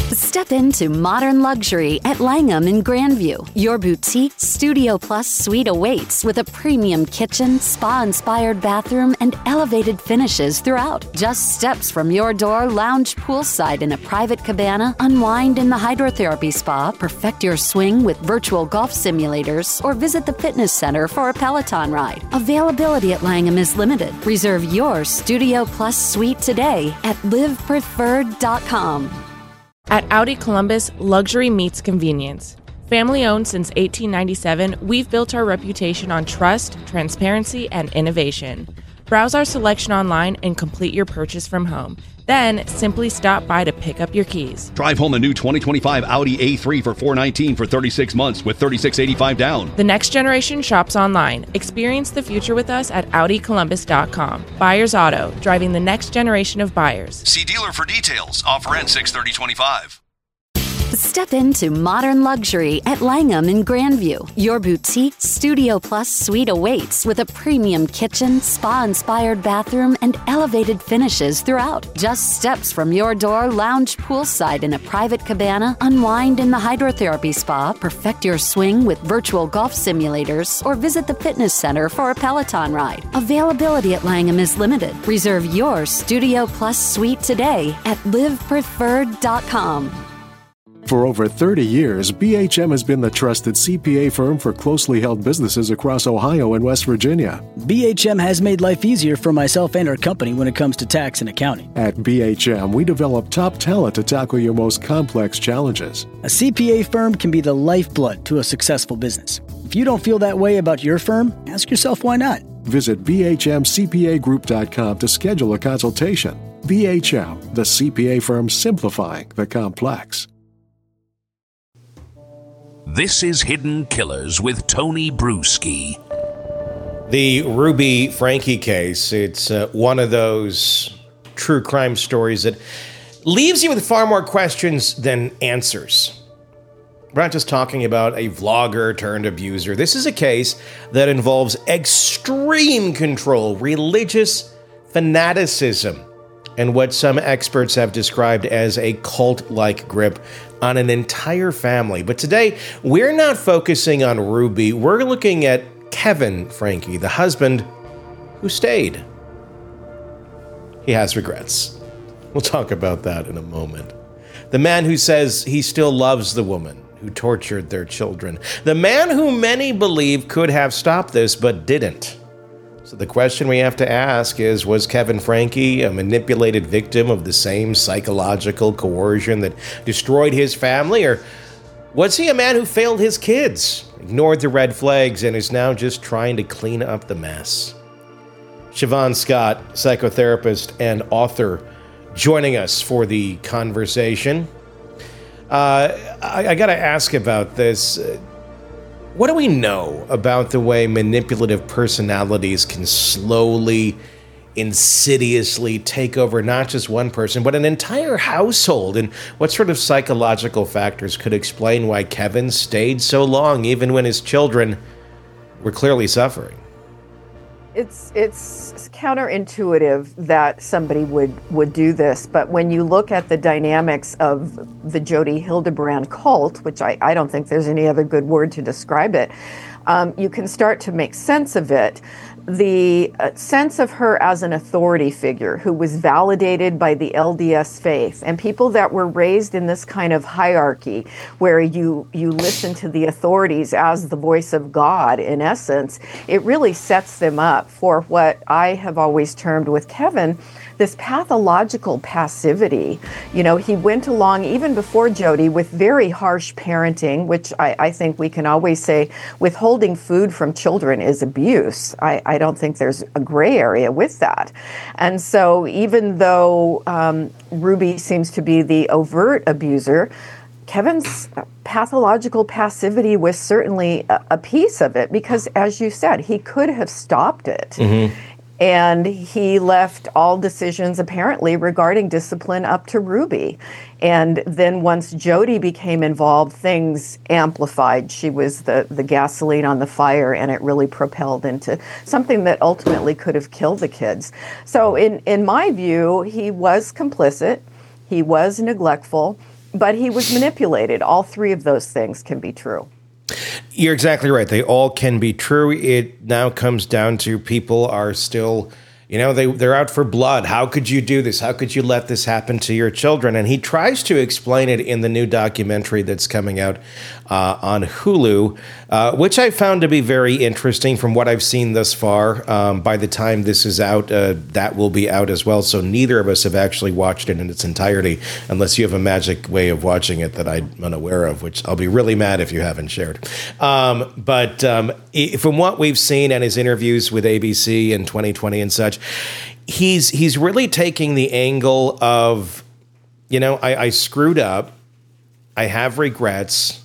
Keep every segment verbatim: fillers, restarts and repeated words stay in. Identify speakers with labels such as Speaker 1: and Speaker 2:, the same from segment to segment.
Speaker 1: Step into modern luxury at Langham in Grandview. Your boutique Studio Plus suite awaits with a premium kitchen, spa-inspired bathroom, and elevated finishes throughout. Just steps from your door, lounge poolside in a private cabana, unwind in the hydrotherapy spa, perfect your swing with virtual golf simulators, or visit the fitness center for a Peloton ride. Availability at Langham is limited. Reserve your Studio Plus suite today at live preferred dot com.
Speaker 2: At Audi Columbus, luxury meets convenience. Family-owned since eighteen ninety-seven, we've built our reputation on trust, transparency, and innovation. Browse our selection online and complete your purchase from home. Then, simply stop by to pick up your keys.
Speaker 3: Drive home the new twenty twenty-five Audi A three for four hundred nineteen dollars for thirty-six months with thirty-six eighty-five down.
Speaker 2: The next generation shops online. Experience the future with us at Audi Columbus dot com. Buyers Auto, driving the next generation of buyers.
Speaker 3: See dealer for details. Offer ends six thirty twenty-five.
Speaker 1: Step into modern luxury at Langham in Grandview. Your boutique Studio Plus suite awaits with a premium kitchen, spa-inspired bathroom, and elevated finishes throughout. Just steps from your door, lounge poolside in a private cabana, unwind in the hydrotherapy spa, perfect your swing with virtual golf simulators, or visit the fitness center for a Peloton ride. Availability at Langham is limited. Reserve your Studio Plus suite today at live preferred dot com.
Speaker 4: For over thirty years, B H M has been the trusted C P A firm for closely held businesses across Ohio and West Virginia.
Speaker 5: B H M has made life easier for myself and our company when it comes to tax and accounting.
Speaker 4: At B H M, we develop top talent to tackle your most complex challenges.
Speaker 5: A C P A firm can be the lifeblood to a successful business. If you don't feel that way about your firm, ask yourself why not.
Speaker 4: Visit B H M C P A group dot com to schedule a consultation. B H M, the C P A firm simplifying the complex.
Speaker 6: This is Hidden Killers with Tony Bruschi.
Speaker 7: The Ruby Franke case, it's uh, one of those true crime stories that leaves you with far more questions than answers. We're not just talking about a vlogger turned abuser. This is a case that involves extreme control, religious fanaticism, and what some experts have described as a cult-like grip on an entire family. But today, we're not focusing on Ruby. We're looking at Kevin Franke, the husband who stayed. He has regrets. We'll talk about that in a moment. The man who says he still loves the woman who tortured their children. The man who many believe could have stopped this but didn't. So the question we have to ask is, was Kevin Franke a manipulated victim of the same psychological coercion that destroyed his family? Or was he a man who failed his kids, ignored the red flags, and is now just trying to clean up the mess? Siobhan Scott, psychotherapist and author, joining us for the conversation. Uh, I, I got to ask about this. What do we know about the way manipulative personalities can slowly, insidiously take over not just one person, but an entire household? And what sort of psychological factors could explain why Kevin stayed so long, even when his children were clearly suffering?
Speaker 8: It's it's counterintuitive that somebody would, would do this, but when you look at the dynamics of the Jodi Hildebrandt cult, which I, I don't think there's any other good word to describe it, um, you can start to make sense of it. The uh, sense of her as an authority figure who was validated by the L D S faith, and people that were raised in this kind of hierarchy where you you listen to the authorities as the voice of God, in essence, it really sets them up for what I have always termed with Kevin, this pathological passivity. You know, he went along even before Jodi with very harsh parenting, which I, I think we can always say withholding food from children is abuse. I, I don't think there's a gray area with that. And so even though um, Ruby seems to be the overt abuser, Kevin's pathological passivity was certainly a, a piece of it, because as you said, he could have stopped it. Mm-hmm. And he left all decisions, apparently, regarding discipline up to Ruby. And then once Jodi became involved, things amplified. She was the, the gasoline on the fire, and it really propelled into something that ultimately could have killed the kids. So in, in my view, he was complicit. He was neglectful. but he was manipulated. All three of those things can be true.
Speaker 7: You're exactly right. They all can be true. It now comes down to people are still, you know, they, they're out for blood. How could you do this? How could you let this happen to your children? And he tries to explain it in the new documentary that's coming out uh, on Hulu, uh, which I found to be very interesting from what I've seen thus far. Um, by the time this is out, uh, that will be out as well. So neither of us have actually watched it in its entirety, unless you have a magic way of watching it that I'm unaware of, which I'll be really mad if you haven't shared. Um, but um, from what we've seen and his interviews with A B C in twenty twenty and such, he's he's really taking the angle of, you know, I, I screwed up, I have regrets,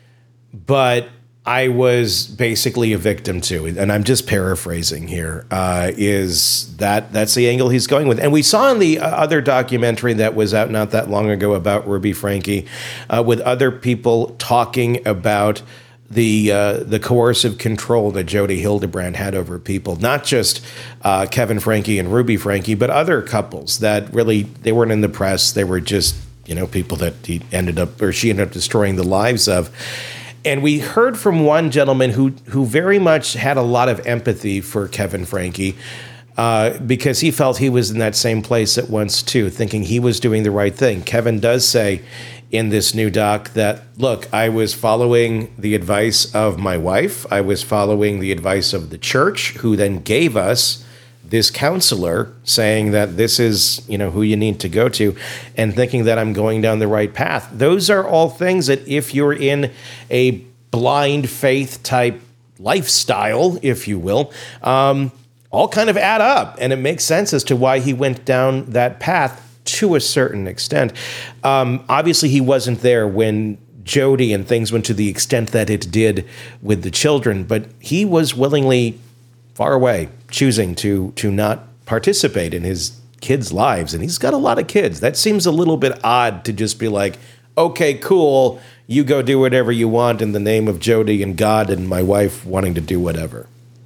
Speaker 7: but I was basically a victim too. And I'm just paraphrasing here. Uh, is that that's the angle he's going with? And we saw in the other documentary that was out not that long ago about Ruby Franke, uh, with other people talking about the uh, the coercive control that Jodi Hildebrandt had over people, not just uh, Kevin Franke and Ruby Franke, but other couples that really, they weren't in the press. They were just, you know, people that he ended up, or she ended up destroying the lives of. And we heard from one gentleman who who very much had a lot of empathy for Kevin Franke, uh, because he felt he was in that same place at once too, thinking he was doing the right thing. Kevin does say in this new doc that, look, I was following the advice of my wife. I was following the advice of the church, who then gave us this counselor saying that this is, you know, who you need to go to, and thinking that I'm going down the right path. Those are all things that if you're in a blind faith type lifestyle, if you will, um, all kind of add up. And it makes sense as to why he went down that path to a certain extent. Um, obviously, he wasn't there when Jodi and things went to the extent that it did with the children, but he was willingly far away, choosing to to not participate in his kids' lives. And he's got a lot of kids. That seems a little bit odd to just be like, okay, cool, you go do whatever you want in the name of Jodi and God and my wife wanting to do whatever.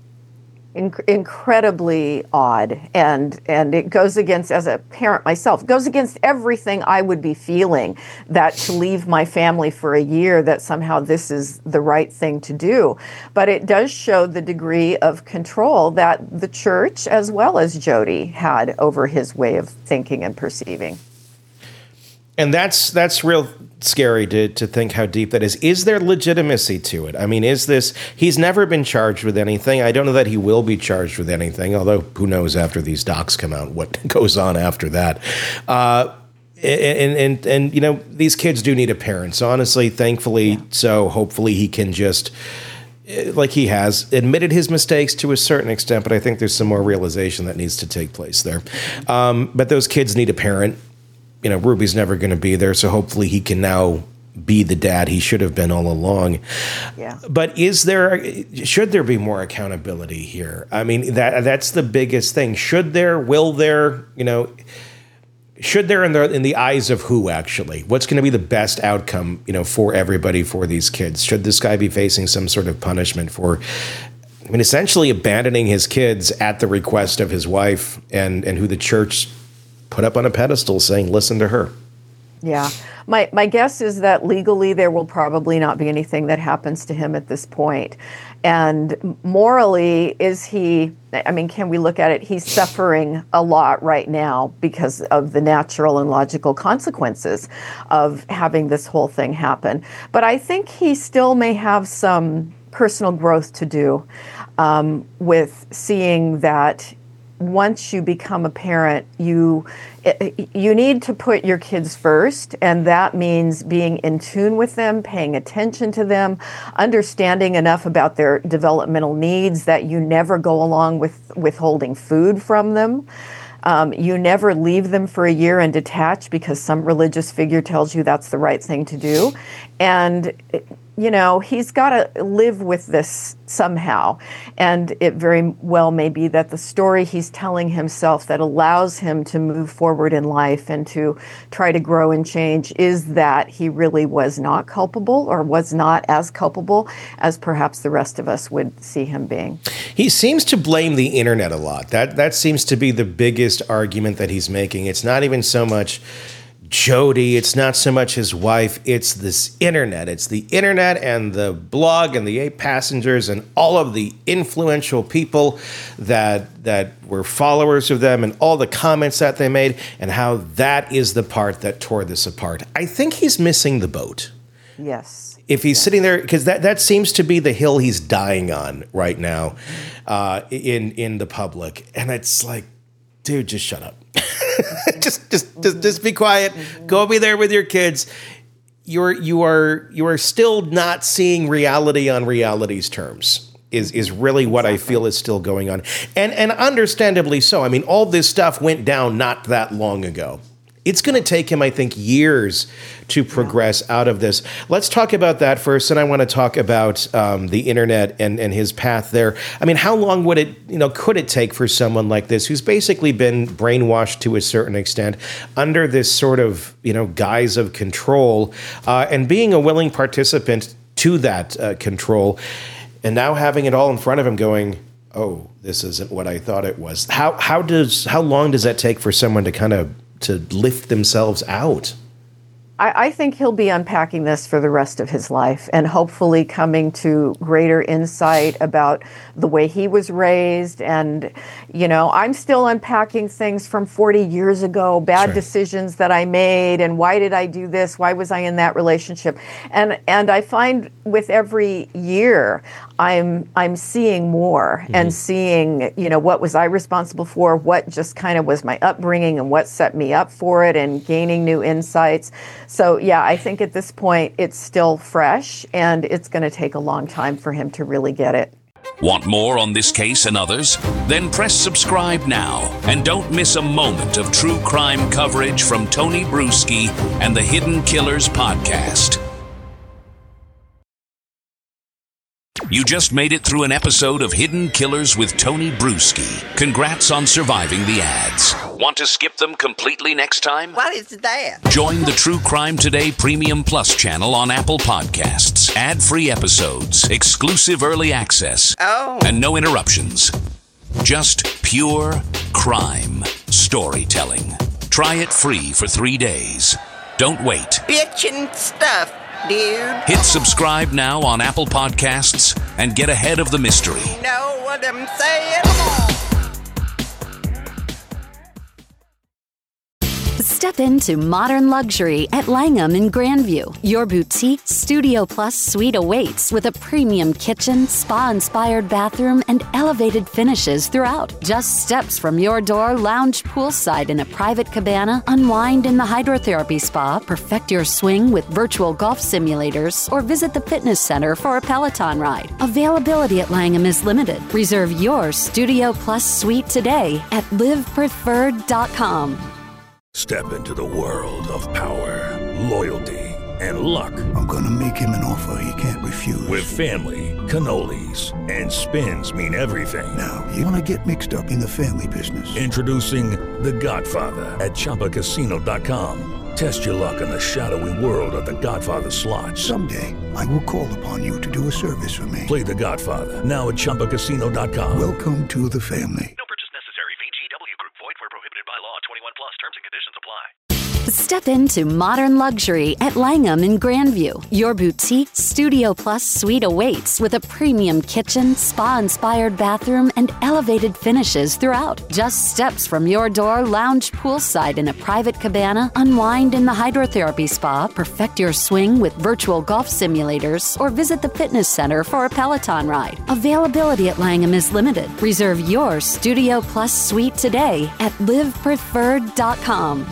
Speaker 8: Inc- incredibly odd, and and it goes against, as a parent myself, goes against everything I would be feeling, that to leave my family for a year, that somehow this is the right thing to do. But it does show the degree of control that the church, as well as Jodi, had over his way of thinking and perceiving.
Speaker 7: And that's that's real scary to to think how deep that is. Is there legitimacy to it? I mean, is this, he's never been charged with anything. I don't know that he will be charged with anything, although who knows after these docs come out what goes on after that. Uh, and, and, and, you know, these kids do need a parent. So honestly, thankfully, yeah. so hopefully he can just, like he has, admitted his mistakes to a certain extent, but I think there's some more realization that needs to take place there. Um, but those kids need a parent. You know, Ruby's never going to be there, so hopefully he can now be the dad he should have been all along.
Speaker 8: Yeah.
Speaker 7: But is there, should there be more accountability here? I mean, that that's the biggest thing. Should there, will there, you know, should there in the in the eyes of who, actually? What's going to be the best outcome, you know, for everybody, for these kids? Should this guy be facing some sort of punishment for, I mean, essentially abandoning his kids at the request of his wife, and, and who the church put up on a pedestal saying, listen to her?
Speaker 8: Yeah. My my guess is that legally there will probably not be anything that happens to him at this point. And morally, is he, I mean, can we look at it? He's suffering a lot right now because of the natural and logical consequences of having this whole thing happen. But I think he still may have some personal growth to do um, with seeing that once you become a parent, you you need to put your kids first, and that means being in tune with them, paying attention to them, understanding enough about their developmental needs that you never go along with withholding food from them. Um, you never leave them for a year and detach because some religious figure tells you that's the right thing to do. And you know, he's got to live with this somehow. And it very well may be that the story he's telling himself that allows him to move forward in life and to try to grow and change is that he really was not culpable, or was not as culpable as perhaps the rest of us would see him being.
Speaker 7: He seems to blame the internet a lot. That that seems to be the biggest argument that he's making. It's not even so much Jody. It's not so much his wife. It's this internet. It's the internet and the blog and the eight passengers and all of the influential people that that were followers of them and all the comments that they made and how that is the part that tore this apart. I think he's missing the boat.
Speaker 8: Yes.
Speaker 7: If he's
Speaker 8: yes.
Speaker 7: sitting there, because that, that seems to be the hill he's dying on right now uh, in in the public. And it's like, dude, just shut up. just, just, just, just be quiet. Go be there with your kids. You're, you are, you are still not seeing reality on reality's terms. Is is really what exactly. I feel is still going on, and and understandably so. I mean, all this stuff went down not that long ago. It's going to take him, I think, years to progress yeah. out of this. Let's talk about that first, and I want to talk about um, the internet and, and his path there. I mean, how long would it, you know, could it take for someone like this, who's basically been brainwashed to a certain extent, under this sort of, you know, guise of control, uh, and being a willing participant to that uh, control, and now having it all in front of him, going, "Oh, this isn't what I thought it was." How how does how long does that take for someone to kind of to lift themselves out?
Speaker 8: I, I think he'll be unpacking this for the rest of his life and hopefully coming to greater insight about the way he was raised. And, you know, I'm still unpacking things from forty years ago, bad sure. decisions that I made, and why did I do this? Why was I in that relationship? And and I find with every year, I'm I'm seeing more mm-hmm. and seeing, you know, what was I responsible for, what just kind of was my upbringing and what set me up for it, and gaining new insights. So, yeah, I think at this point it's still fresh, and it's going to take a long time for him to really get it.
Speaker 6: Want more on this case and others? Then press subscribe now and don't miss a moment of true crime coverage from Tony Bruschi and the Hidden Killers podcast. You just made it through an episode of Hidden Killers with Tony Bruschi. Congrats on surviving the ads. Want to skip them completely next time?
Speaker 9: What is that?
Speaker 6: Join the True Crime Today Premium Plus channel on Apple Podcasts. Ad-free episodes, exclusive early access,
Speaker 9: oh.
Speaker 6: and no interruptions. Just pure crime storytelling. Try it free for three days. Don't wait.
Speaker 9: Bitchin' stuff, dude.
Speaker 6: Hit subscribe now on Apple Podcasts and get ahead of the mystery.
Speaker 9: Know what I'm saying?
Speaker 1: Step into modern luxury at Langham in Grandview. Your boutique Studio Plus suite awaits with a premium kitchen, spa-inspired bathroom, and elevated finishes throughout. Just steps from your door, lounge poolside in a private cabana, unwind in the hydrotherapy spa, perfect your swing with virtual golf simulators, or visit the fitness center for a Peloton ride. Availability at Langham is limited. Reserve your Studio Plus suite today at live preferred dot com.
Speaker 10: Step into the world of power, loyalty, and luck.
Speaker 11: I'm gonna make him an offer he can't refuse.
Speaker 10: With family, cannolis, and spins mean everything.
Speaker 11: Now, you wanna get mixed up in the family business.
Speaker 10: Introducing The Godfather at Chumba Casino dot com. Test your luck in the shadowy world of The Godfather slot.
Speaker 11: Someday, I will call upon you to do a service for me.
Speaker 10: Play The Godfather now at Chumba Casino dot com.
Speaker 11: Welcome to the family.
Speaker 12: No purchase necessary. V G W Group. Void where prohibited by law. twenty-one plus. Terms and conditions apply.
Speaker 1: Step into modern luxury at Langham in Grandview. Your boutique Studio Plus suite awaits with a premium kitchen, spa-inspired bathroom, and elevated finishes throughout. Just steps from your door, lounge poolside in a private cabana, unwind in the hydrotherapy spa, perfect your swing with virtual golf simulators, or visit the fitness center for a Peloton ride. Availability at Langham is limited. Reserve your Studio Plus suite today at live preferred dot com.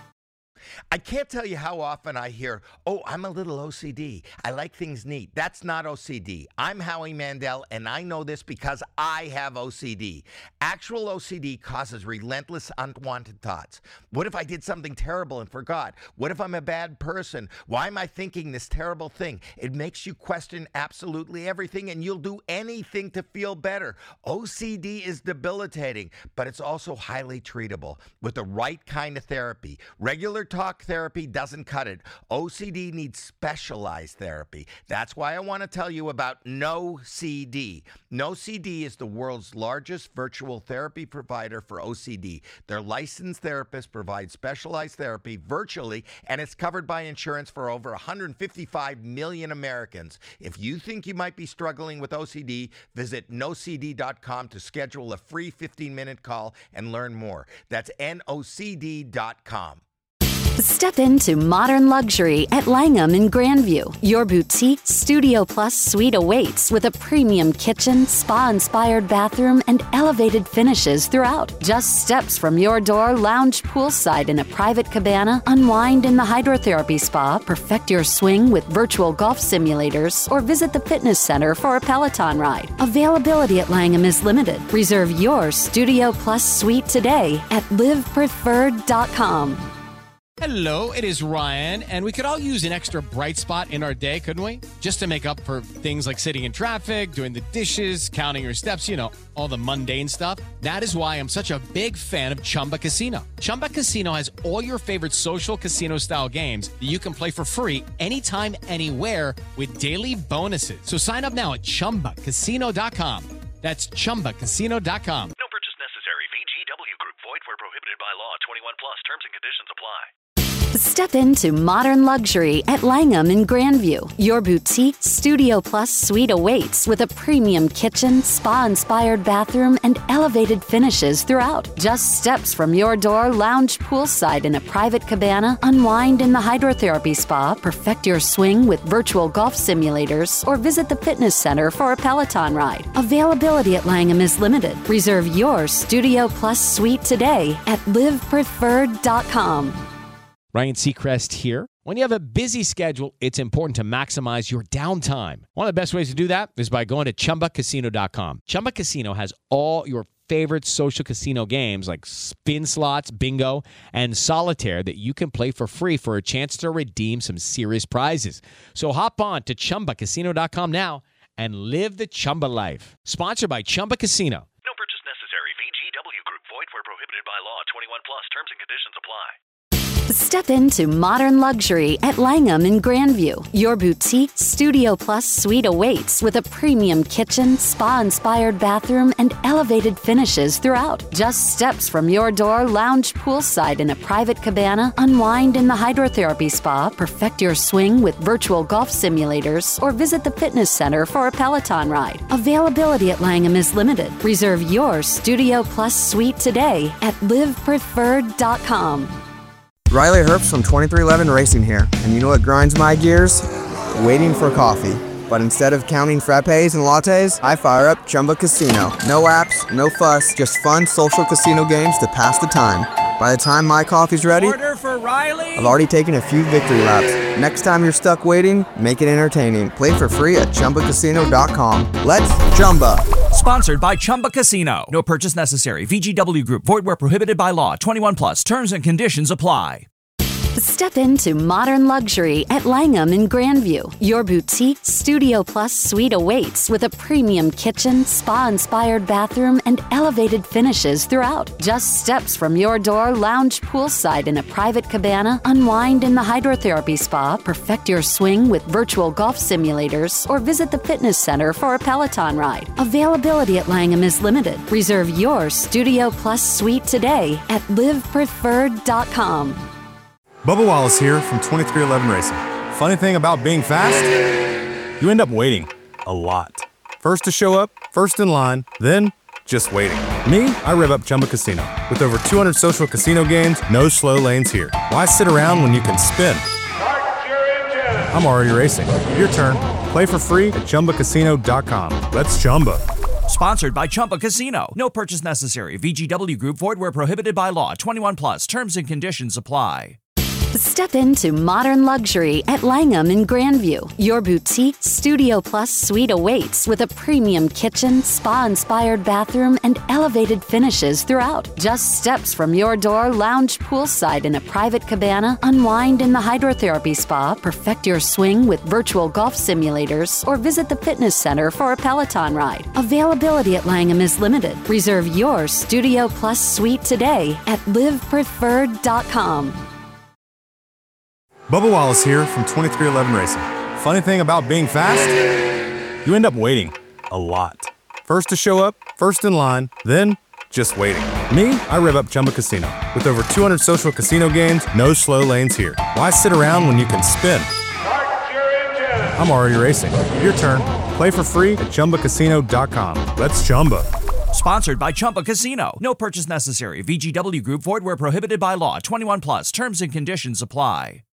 Speaker 13: I can't tell you how often I hear, oh, I'm a little O C D. I like things neat. That's not O C D. I'm Howie Mandel, and I know this because I have O C D. Actual O C D causes relentless unwanted thoughts. What if I did something terrible and forgot? What if I'm a bad person? Why am I thinking this terrible thing? It makes you question absolutely everything, and you'll do anything to feel better. O C D is debilitating, but it's also highly treatable with the right kind of therapy. Regular talk talk therapy doesn't cut it. O C D needs specialized therapy. That's why I want to tell you about No C D. No C D is the world's largest virtual therapy provider for O C D. Their licensed therapists provide specialized therapy virtually, and it's covered by insurance for over one hundred fifty-five million Americans. If you think you might be struggling with O C D, visit no c d dot com to schedule a free fifteen-minute call and learn more. That's N O C D dot com.
Speaker 1: Step into modern luxury at Langham in Grandview. Your boutique Studio Plus suite awaits with a premium kitchen, spa-inspired bathroom, and elevated finishes throughout. Just steps from your door, lounge poolside in a private cabana, unwind in the hydrotherapy spa, perfect your swing with virtual golf simulators, or visit the fitness center for a Peloton ride. Availability at Langham is limited. Reserve your Studio Plus suite today at live preferred dot com.
Speaker 14: Hello, it is Ryan, and we could all use an extra bright spot in our day, couldn't we? Just to make up for things like sitting in traffic, doing the dishes, counting your steps, you know, all the mundane stuff. That is why I'm such a big fan of Chumba Casino. Chumba Casino has all your favorite social casino-style games that you can play for free anytime, anywhere with daily bonuses. So sign up now at chumba casino dot com. That's chumba casino dot com.
Speaker 12: No purchase necessary. V G W Group. Void where prohibited by law. twenty-one plus. Terms and conditions apply.
Speaker 1: Step into modern luxury at Langham in Grandview. Your boutique Studio Plus suite awaits with a premium kitchen, spa-inspired bathroom, and elevated finishes throughout. Just steps from your door, lounge poolside in a private cabana, unwind in the hydrotherapy spa, perfect your swing with virtual golf simulators, or visit the fitness center for a Peloton ride. Availability at Langham is limited. Reserve your Studio Plus suite today at live preferred dot com.
Speaker 14: Ryan Seacrest here. When you have a busy schedule, it's important to maximize your downtime. One of the best ways to do that is by going to chumba casino dot com. Chumba Casino has all your favorite social casino games like spin slots, bingo, and solitaire that you can play for free for a chance to redeem some serious prizes. So hop on to chumba casino dot com now and live the Chumba life. Sponsored by Chumba Casino.
Speaker 12: No purchase necessary. V G W Group. Void where prohibited by law. twenty-one plus. Terms and conditions apply.
Speaker 1: Step into modern luxury at Langham in Grandview. Your boutique Studio Plus suite awaits with a premium kitchen, spa-inspired bathroom, and elevated finishes throughout. Just steps from your door, lounge poolside in a private cabana, unwind in the hydrotherapy spa, perfect your swing with virtual golf simulators, or visit the fitness center for a Peloton ride. Availability at Langham is limited. Reserve your Studio Plus suite today at live preferred dot com.
Speaker 15: Riley Herbst from twenty-three eleven Racing here, and you know what grinds my gears? Waiting for coffee. But instead of counting frappes and lattes, I fire up Chumba Casino. No apps, no fuss, just fun social casino games to pass the time. By the time my coffee's ready,
Speaker 16: order for Riley.
Speaker 15: I've already taken a few victory laps. Next time you're stuck waiting, make it entertaining. Play for free at chumba casino dot com. Let's Chumba.
Speaker 16: Sponsored by Chumba Casino. No purchase necessary. V G W Group. Void where prohibited by law. twenty-one plus. Terms and conditions apply.
Speaker 1: Step into modern luxury at Langham in Grandview. Your boutique Studio Plus suite awaits with a premium kitchen, spa-inspired bathroom, and elevated finishes throughout. Just steps from your door, lounge poolside in a private cabana, unwind in the hydrotherapy spa, perfect your swing with virtual golf simulators, or visit the fitness center for a Peloton ride. Availability at Langham is limited. Reserve your Studio Plus suite today at live preferred dot com.
Speaker 17: Bubba Wallace here from twenty-three eleven Racing. Funny thing about being fast, you end up waiting a lot. First to show up, first in line, then just waiting. Me, I rev up Chumba Casino. With over two hundred social casino games, no slow lanes here. Why sit around when you can spin? I'm already racing. Your turn. Play for free at chumba casino dot com. Let's Chumba.
Speaker 16: Sponsored by Chumba Casino. No purchase necessary. V G W Group. Void where prohibited by law. twenty-one plus. Terms and conditions apply.
Speaker 1: Step into modern luxury at Langham in Grandview. Your boutique Studio Plus suite awaits with a premium kitchen, spa-inspired bathroom, and elevated finishes throughout. Just steps from your door, lounge poolside in a private cabana, unwind in the hydrotherapy spa, perfect your swing with virtual golf simulators, or visit the fitness center for a Peloton ride. Availability at Langham is limited. Reserve your Studio Plus suite today at live preferred dot com.
Speaker 17: Bubba Wallace here from twenty-three eleven Racing. Funny thing about being fast, you end up waiting a lot. First to show up, first in line, then just waiting. Me, I rev up Chumba Casino. With over two hundred social casino games, no slow lanes here. Why sit around when you can spin? I'm already racing. Your turn. Play for free at Chumba Casino dot com. Let's Chumba.
Speaker 16: Sponsored by Chumba Casino. No purchase necessary. V G W Group. Void where prohibited by law. twenty-one plus. Terms and conditions apply.